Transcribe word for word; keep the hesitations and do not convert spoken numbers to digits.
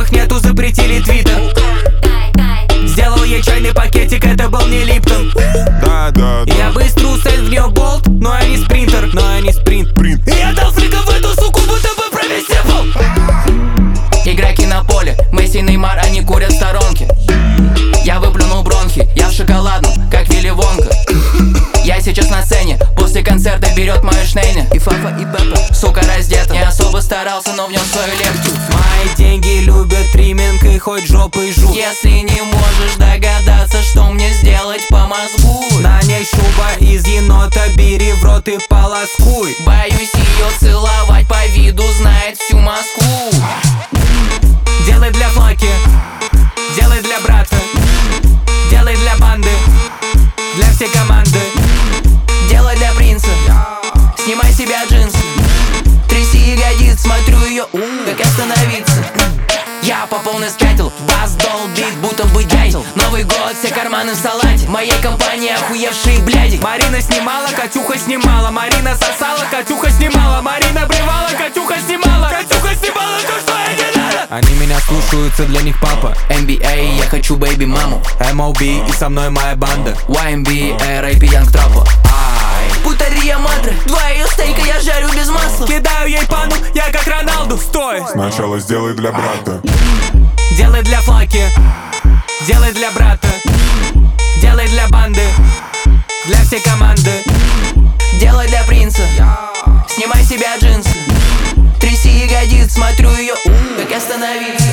новых нету, запретили твиттер. Сделал ей чайный пакетик, это был не Липтон. Да, да, да. Я быстро усадил в нее болт, но я не спринтер, но я не спринт. Принт. Я дал фрика в эту суку, будто бы провисел. Игроки на поле, Месси, Неймар, они курят в сторонке. Я выплюнул бронхи, я в шоколадном, как Вилли Вонка. Я сейчас на сцене, после концерта берет мою шнейне. И Фафа, и Пеппа, сука, раздета. Не особо старался, но внес свою лепту. Мои деньги любят тримминг и хоть жопой жук. Если не можешь догадаться, что мне сделать по мозгу, на ней шуба из енота, бери в рот и полоскуй. Боюсь ее целовать, по виду знает всю Москву. Делай для флаки, делай для брата, делай для банды, для всей команды. Делай для принца, снимай с себя джинсы, тряси ягодиц, смотрю ее, как остановиться. Я по полной скатил, бас долбит, будто бы дятел. Новый год, все карманы в салате, моей компании охуевшие бляди. Марина снимала, Катюха снимала, Марина сосала, Катюха снимала, Марина блевала, Катюха снимала, Катюха снимала то, что я не надо. Они меня слушаются, для них папа. эн би эй, я хочу бэйби маму. эм о би и со мной моя банда. уай эм би, рэп и Янг Трапа. Путария Мадре, два ее стейка я жарю без масла. Кидаю ей пану, я как Роналду, стой. Сначала сделай для брата. Делай для флаки, делай для брата, делай для банды, для всей команды. Делай для принца, снимай с себя джинсы, тряси ягодиц, смотрю ее, как остановиться.